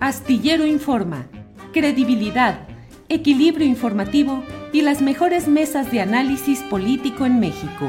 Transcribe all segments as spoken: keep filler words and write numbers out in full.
Astillero Informa, credibilidad, equilibrio informativo y las mejores mesas de análisis político en México.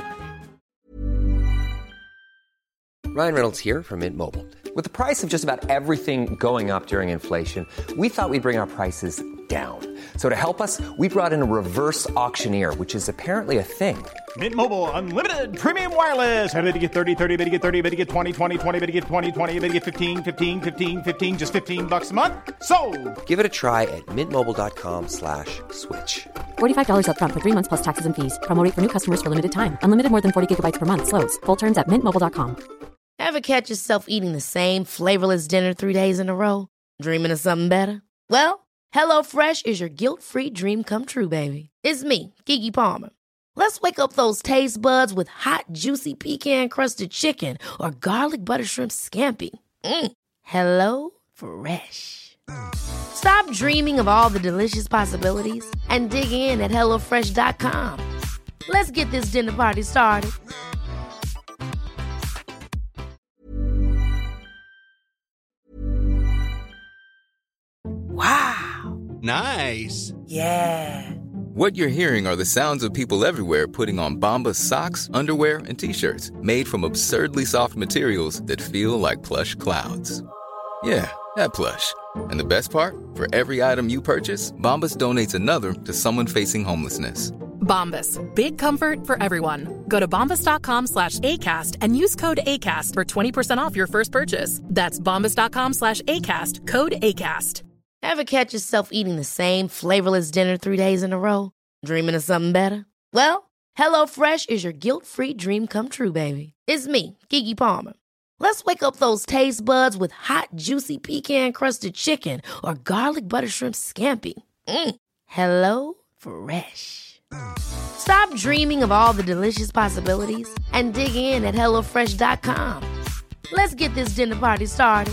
Ryan Reynolds here from Mint Mobile. With the price of just about everything going up during inflation, we thought we'd bring our prices down. So to help us, we brought in a reverse auctioneer, which is apparently a thing. Mint Mobile Unlimited Premium Wireless. How to get thirty, thirty, how to get thirty, how to get twenty, twenty, twenty, how to get twenty, twenty, how to get fifteen, fifteen, fifteen, fifteen, just fifteen bucks a month? Sold! Give it a try at mintmobile.com slash switch. forty-five dollars up front for three months plus taxes and fees. Promo rate for new customers for limited time. Unlimited more than forty gigabytes per month. Slows full terms at mint mobile dot com. Ever catch yourself eating the same flavorless dinner three days in a row? Dreaming of something better? Well, HelloFresh is your guilt-free dream come true, baby. It's me, Keke Palmer. Let's wake up those taste buds with hot, juicy pecan-crusted chicken or garlic butter shrimp scampi. Mm. Hello Fresh. Stop dreaming of all the delicious possibilities and dig in at hello fresh dot com. Let's get this dinner party started. Wow. Nice. Yeah. What you're hearing are the sounds of people everywhere putting on Bombas socks, underwear, and T-shirts made from absurdly soft materials that feel like plush clouds. Yeah, that plush. And the best part? For every item you purchase, Bombas donates another to someone facing homelessness. Bombas. Big comfort for everyone. Go to bombas.com slash ACAST and use code ACAST for twenty percent off your first purchase. That's bombas.com slash ACAST. Code ACAST. Ever catch yourself eating the same flavorless dinner three days in a row? Dreaming of something better? Well, HelloFresh is your guilt-free dream come true, baby. It's me, Keke Palmer. Let's wake up those taste buds with hot, juicy pecan-crusted chicken or garlic butter shrimp scampi. Mm. Hello Fresh. Stop dreaming of all the delicious possibilities and dig in at hello fresh dot com. Let's get this dinner party started.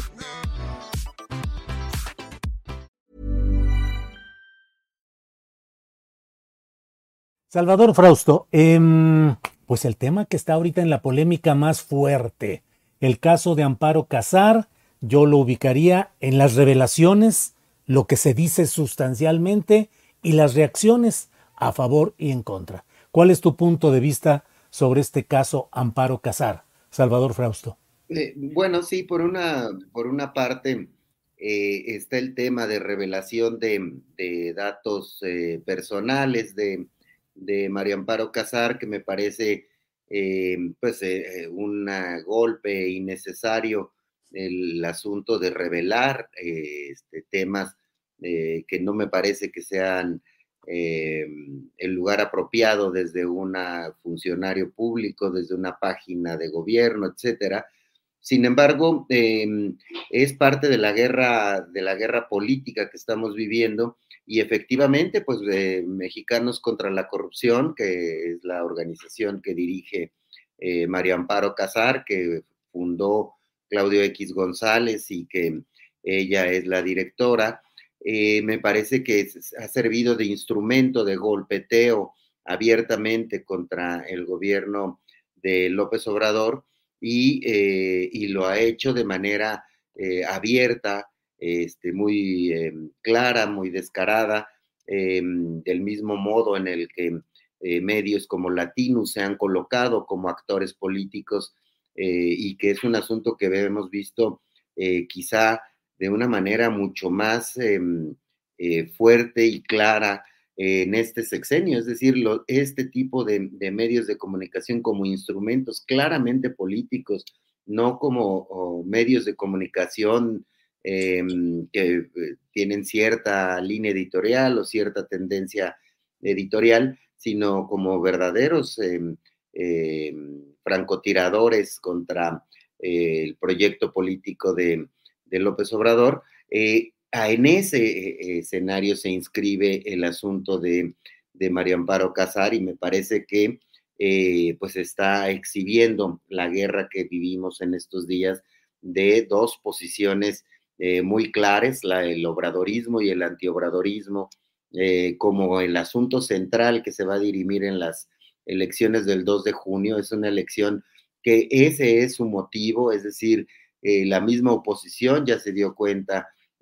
Salvador Frausto, eh, pues el tema que está ahorita en la polémica más fuerte, el caso de Amparo Casar, yo lo ubicaría en las revelaciones, lo que se dice sustancialmente y las reacciones a favor y en contra. ¿Cuál es tu punto de vista sobre este caso Amparo Casar, Salvador Frausto? Eh, bueno, sí, por una, por una parte eh, está el tema de revelación de, de datos eh, personales de de María Amparo Casar, que me parece eh, pues eh, un golpe innecesario el asunto de revelar eh, este, temas eh, que no me parece que sean eh, el lugar apropiado desde un funcionario público, desde una página de gobierno, etcétera. Sin embargo, eh, es parte de la guerra, de la guerra política que estamos viviendo. Y efectivamente, pues eh, Mexicanos contra la Corrupción, que es la organización que dirige eh, María Amparo Casar, que fundó Claudio X González y que ella es la directora, eh, me parece que es, ha servido de instrumento de golpeteo abiertamente contra el gobierno de López Obrador y, eh, y lo ha hecho de manera eh, abierta, Este, muy eh, clara, muy descarada, eh, del mismo modo en el que eh, medios como Latinus se han colocado como actores políticos eh, y que es un asunto que hemos visto eh, quizá de una manera mucho más eh, eh, fuerte y clara eh, en este sexenio, es decir, lo, este tipo de, de medios de comunicación como instrumentos claramente políticos, no como oh, medios de comunicación Eh, que eh, tienen cierta línea editorial o cierta tendencia editorial, sino como verdaderos eh, eh, francotiradores contra eh, el proyecto político de, de López Obrador. Eh, en ese eh, escenario se inscribe el asunto de, de María Amparo Casar y me parece que eh, pues está exhibiendo la guerra que vivimos en estos días de dos posiciones Eh, muy claras, la, el obradorismo y el antiobradorismo, eh, como el asunto central que se va a dirimir en las elecciones del dos de junio. Es una elección que ese es su motivo, es decir, eh, la misma oposición ya se dio cuenta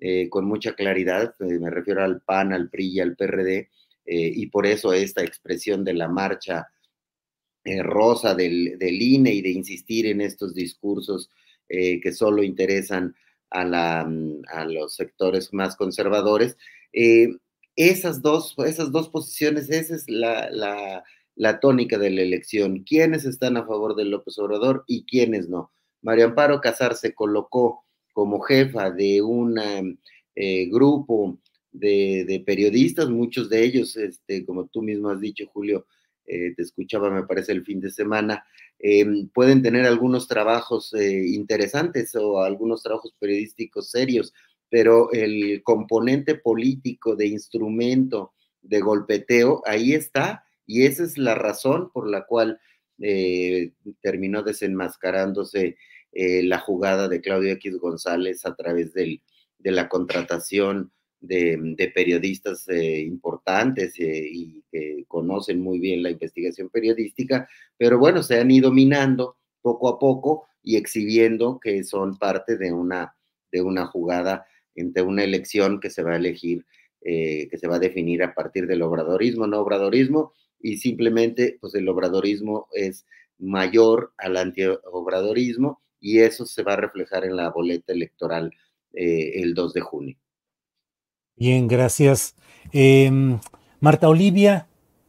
eh, con mucha claridad, eh, me refiero al P A N, al P R I y al P R D, eh, y por eso esta expresión de la marcha eh, rosa del, del I N E y de insistir en estos discursos eh, que solo interesan a, la, a los sectores más conservadores. Eh, esas, dos, esas dos posiciones, esa es la, la, la tónica de la elección. ¿Quiénes están a favor de López Obrador y quiénes no? María Amparo Casar se colocó como jefa de un eh, grupo de, de periodistas, muchos de ellos, este, como tú mismo has dicho, Julio, eh, te escuchaba, me parece, el fin de semana, eh, pueden tener algunos trabajos eh, interesantes o algunos trabajos periodísticos serios, pero el componente político de instrumento, de golpeteo, ahí está, y esa es la razón por la cual eh, terminó desenmascarándose eh, la jugada de Claudio X González a través del, de la contratación de, de periodistas eh, importantes eh, y que conocen muy bien la investigación periodística, pero bueno, se han ido minando poco a poco y exhibiendo que son parte de una, de una jugada entre una elección que se va a elegir, eh, que se va a definir a partir del obradorismo, no obradorismo, y simplemente pues el obradorismo es mayor al antiobradorismo y eso se va a reflejar en la boleta electoral eh, el dos de junio. Bien, gracias. Eh, Marta Olivia,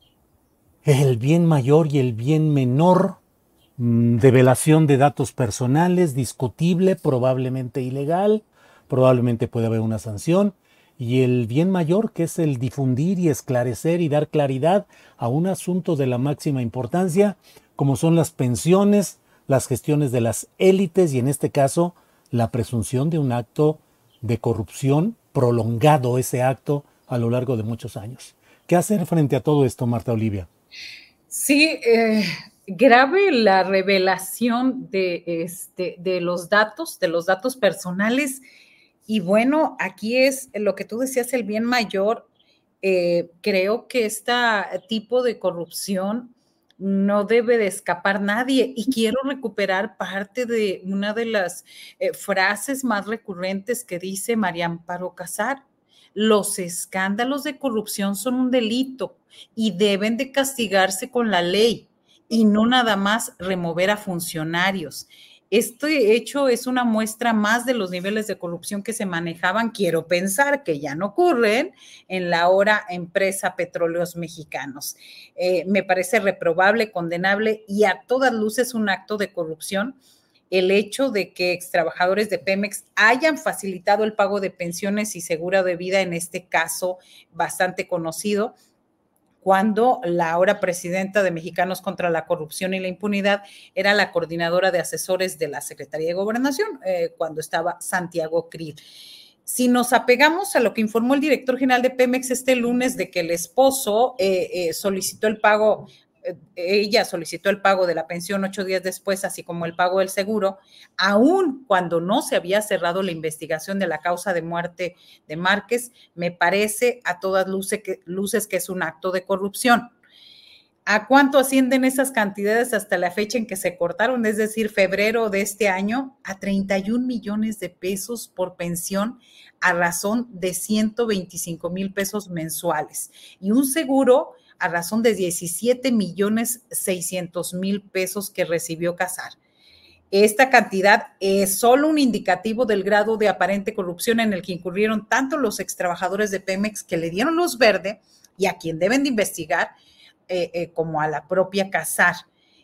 el bien mayor y el bien menor, mmm, develación de datos personales, discutible, probablemente ilegal, probablemente puede haber una sanción, y el bien mayor, que es el difundir y esclarecer y dar claridad a un asunto de la máxima importancia, como son las pensiones, las gestiones de las élites y en este caso la presunción de un acto de corrupción prolongado, ese acto a lo largo de muchos años. ¿Qué hacer frente a todo esto, Marta Olivia? Sí, eh, grave la revelación de, este, de los datos, de los datos personales. Y bueno, aquí es lo que tú decías, el bien mayor. Eh, creo que este tipo de corrupción no debe de escapar nadie y quiero recuperar parte de una de las eh, frases más recurrentes que dice María Amparo Casar. Los escándalos de corrupción son un delito y deben de castigarse con la ley y no nada más remover a funcionarios. Este hecho es una muestra más de los niveles de corrupción que se manejaban, quiero pensar que ya no ocurren, en la ahora empresa Petróleos Mexicanos. Eh, me parece reprobable, condenable y a todas luces un acto de corrupción el hecho de que extrabajadores de Pemex hayan facilitado el pago de pensiones y seguro de vida, en este caso bastante conocido, cuando la ahora presidenta de Mexicanos contra la Corrupción y la Impunidad era la coordinadora de asesores de la Secretaría de Gobernación, eh, cuando estaba Santiago Krill. Si nos apegamos a lo que informó el director general de Pemex este lunes de que el esposo eh, eh, solicitó el pago, eh, ella solicitó el pago de la pensión ocho días después, así como el pago del seguro, aún cuando no se había cerrado la investigación de la causa de muerte de Márquez, me parece a todas luces que, luces que es un acto de corrupción. ¿A cuánto ascienden esas cantidades hasta la fecha en que se cortaron? Es decir, febrero de este año, a treinta y un millones de pesos por pensión a razón de ciento veinticinco mil pesos mensuales y un seguro a razón de diecisiete millones seiscientos mil pesos que recibió Casar. Esta cantidad es solo un indicativo del grado de aparente corrupción en el que incurrieron tanto los extrabajadores de Pemex que le dieron luz verde y a quien deben de investigar, eh, eh, como a la propia Casar.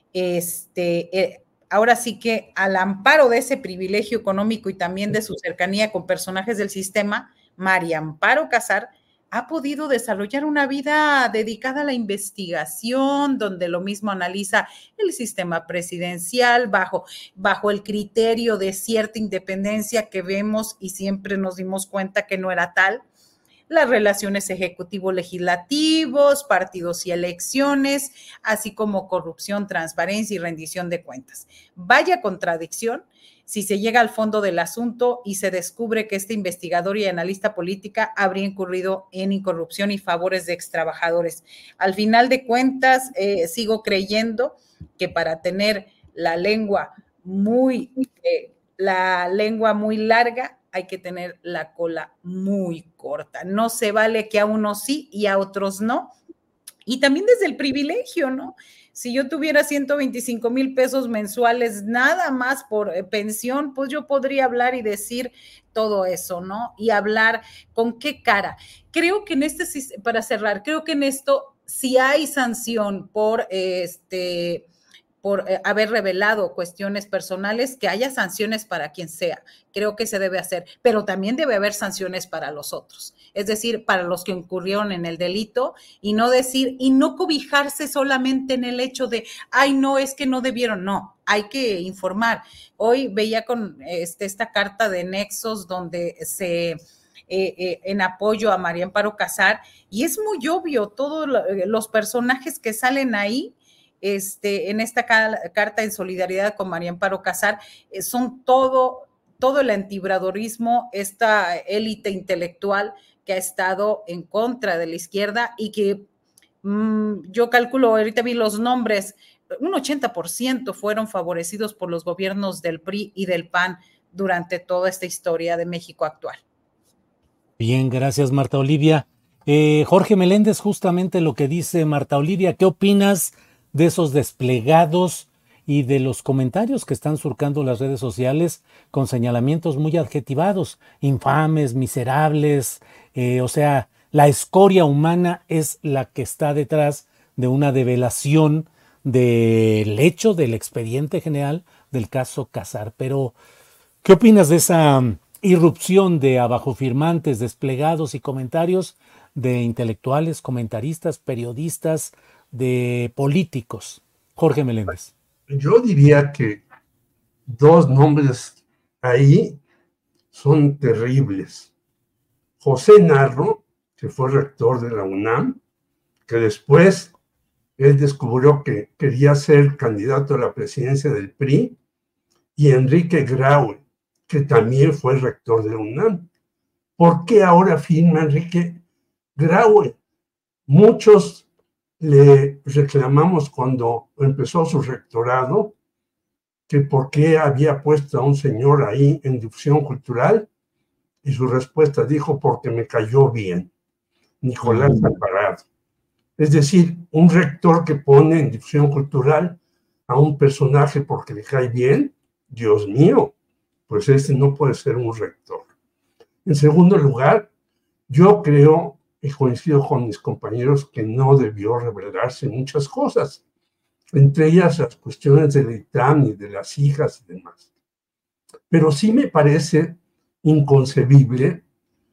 Este, eh, ahora sí que al amparo de ese privilegio económico y también de su cercanía con personajes del sistema, María Amparo Casar ha podido desarrollar una vida dedicada a la investigación, donde lo mismo analiza el sistema presidencial bajo, bajo el criterio de cierta independencia que vemos y siempre nos dimos cuenta que no era tal, las relaciones ejecutivo-legislativos, partidos y elecciones, así como corrupción, transparencia y rendición de cuentas. Vaya contradicción si se llega al fondo del asunto y se descubre que este investigador y analista política habría incurrido en incorrupción y favores de extrabajadores. Al final de cuentas, eh, sigo creyendo que para tener la lengua muy, eh, la lengua muy larga, hay que tener la cola muy corta. No se vale que a unos sí y a otros no. Y también desde el privilegio, ¿no? Si yo tuviera ciento veinticinco mil pesos mensuales nada más por eh, pensión, pues yo podría hablar y decir todo eso, ¿no? Y hablar con qué cara. Creo que en este, para cerrar, creo que en esto si hay sanción por este... por eh, haber revelado cuestiones personales, que haya sanciones para quien sea. Creo que se debe hacer, pero también debe haber sanciones para los otros, es decir, para los que incurrieron en el delito, y no decir, y no cobijarse solamente en el hecho de, ay, no, es que no debieron, no, hay que informar. Hoy veía con este, esta carta de Nexos donde se... Eh, eh, en apoyo a María Amparo Casar, y es muy obvio, todos los personajes que salen ahí, Este, en esta carta en solidaridad con María Amparo Casar, eh, son todo, todo el antibradorismo, esta élite intelectual que ha estado en contra de la izquierda y que mmm, yo calculo, ahorita vi los nombres, un ochenta por ciento fueron favorecidos por los gobiernos del P R I y del P A N durante toda esta historia de México actual. Bien, gracias Marta Olivia. Eh, Jorge Meléndez, justamente lo que dice Marta Olivia, ¿qué opinas de esos desplegados y de los comentarios que están surcando las redes sociales con señalamientos muy adjetivados, infames, miserables, eh, o sea, la escoria humana es la que está detrás de una develación del hecho del expediente general del caso Casar? Pero, ¿qué opinas de esa irrupción de abajofirmantes, desplegados y comentarios de intelectuales, comentaristas, periodistas, de políticos? Jorge Meléndez. Yo diría que dos nombres ahí son terribles. José Narro, que fue rector de la UNAM, que después él descubrió que quería ser candidato a la presidencia del P R I, y Enrique Graue, que también fue rector de la UNAM. ¿Por qué ahora firma Enrique Graue? Muchos le reclamamos cuando empezó su rectorado que por qué había puesto a un señor ahí en difusión cultural, y su respuesta dijo, porque me cayó bien, Nicolás Alvarado. Es decir, un rector que pone en difusión cultural a un personaje porque le cae bien, Dios mío, pues ese no puede ser un rector. En segundo lugar, yo creo y coincido con mis compañeros que no debió revelarse muchas cosas, entre ellas las cuestiones del I T A M y de las hijas y demás. Pero sí me parece inconcebible,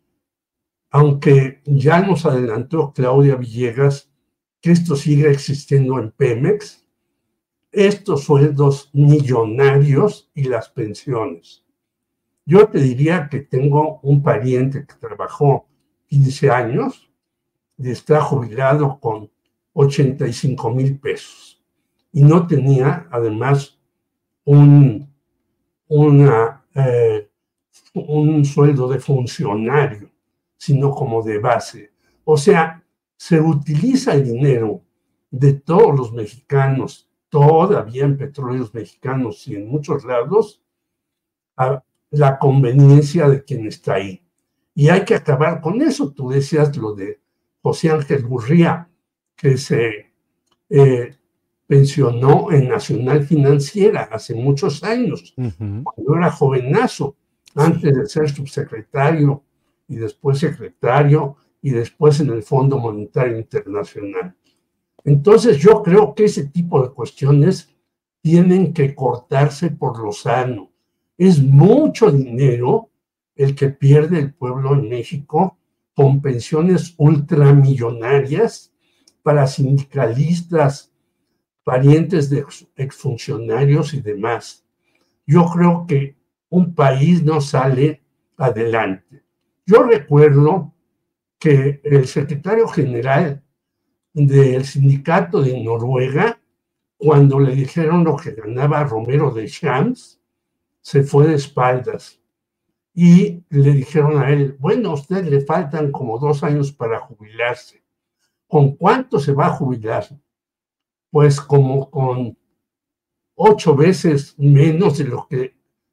aunque ya nos adelantó Claudia Villegas que esto siga existiendo en Pemex, estos sueldos millonarios y las pensiones. Yo te diría que tengo un pariente que trabajó quince años y está jubilado con ochenta y cinco mil pesos. Y no tenía, además, un, una, eh, un sueldo de funcionario, sino como de base. O sea, se utiliza el dinero de todos los mexicanos, todavía en petróleos mexicanos y en muchos lados, a la conveniencia de quien está ahí. Y hay que acabar con eso. Tú decías lo de José Ángel Gurría, que se eh, pensionó en Nacional Financiera hace muchos años, uh-huh. cuando era jovenazo, antes de ser subsecretario y después secretario y después en el Fondo Monetario Internacional. Entonces yo creo que ese tipo de cuestiones tienen que cortarse por lo sano. Es mucho dinero el que pierde el pueblo en México con pensiones ultramillonarias para sindicalistas, parientes de exfuncionarios y demás. Yo creo que un país no sale adelante. Yo recuerdo que el secretario general del sindicato de Noruega, cuando le dijeron lo que ganaba Romero de Champs, se fue de espaldas. Y le dijeron a él, bueno, a usted le faltan como dos años para jubilarse. ¿Con cuánto se va a jubilar? Pues como con ocho veces menos de lo que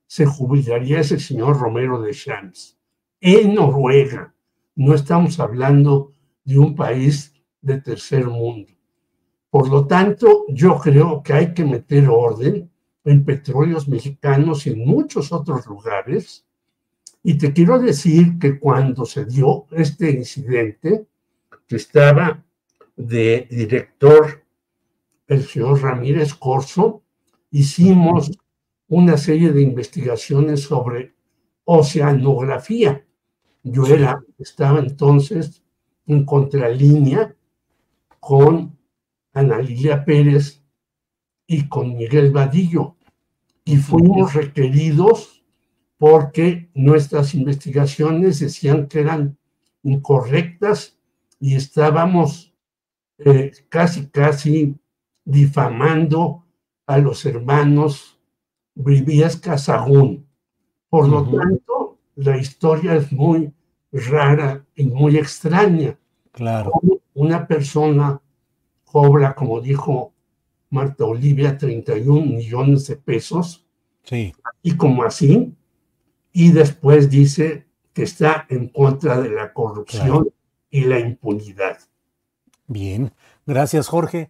se jubilaría ese señor Romero de Champs. En Noruega. No estamos hablando de un país de tercer mundo. Por lo tanto, yo creo que hay que meter orden en Petróleos Mexicanos y en muchos otros lugares. Y te quiero decir que cuando se dio este incidente, que estaba de director el señor Ramírez Corzo, hicimos una serie de investigaciones sobre oceanografía. Yo era, estaba entonces en contralínea con Ana Lilia Pérez y con Miguel Vadillo, y fuimos requeridos porque nuestras investigaciones decían que eran incorrectas y estábamos eh, casi, casi difamando a los hermanos Briviesca Sahagún. Por lo uh-huh. tanto, la historia es muy rara y muy extraña. Claro. Una persona cobra, como dijo Marta Olivia, treinta y un millones de pesos. Sí. Y como así, y después dice que está en contra de la corrupción claro. y la impunidad. Bien, gracias, Jorge.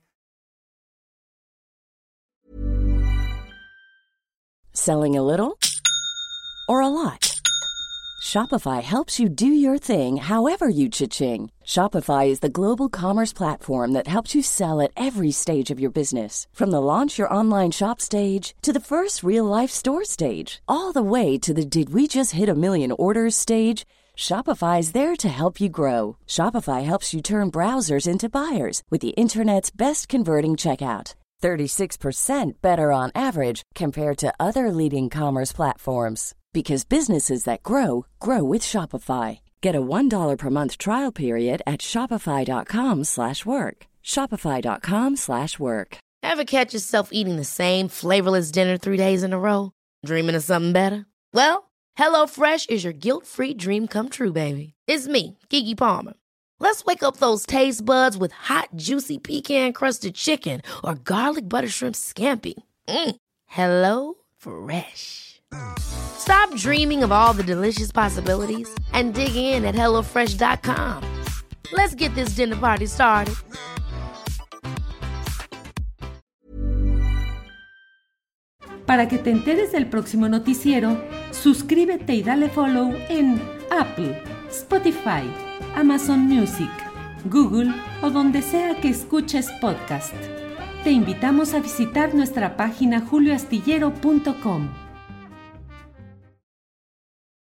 Selling a little or a lot? Shopify helps you do your thing however you cha-ching. Shopify is the global commerce platform that helps you sell at every stage of your business. From the launch your online shop stage to the first real-life store stage, all the way to the did we just hit a million orders stage. Shopify is there to help you grow. Shopify helps you turn browsers into buyers with the internet's best converting checkout. thirty-six percent better on average compared to other leading commerce platforms. Because businesses that grow, grow with Shopify. Get a one dollar per month trial period at shopify.com slash work. Shopify.com slash work. Ever catch yourself eating the same flavorless dinner three days in a row? Dreaming of something better? Well, HelloFresh is your guilt-free dream come true, baby. It's me, Keke Palmer. Let's wake up those taste buds with hot, juicy pecan-crusted chicken or garlic butter shrimp scampi. Mm. Hello Fresh. Stop dreaming of all the delicious possibilities and dig in at hello fresh dot com. Let's get this dinner party started. Para que te enteres del próximo noticiero, suscríbete y dale follow en Apple, Spotify, Amazon Music, Google o donde sea que escuches podcast. Te invitamos a visitar nuestra página julio astillero punto com.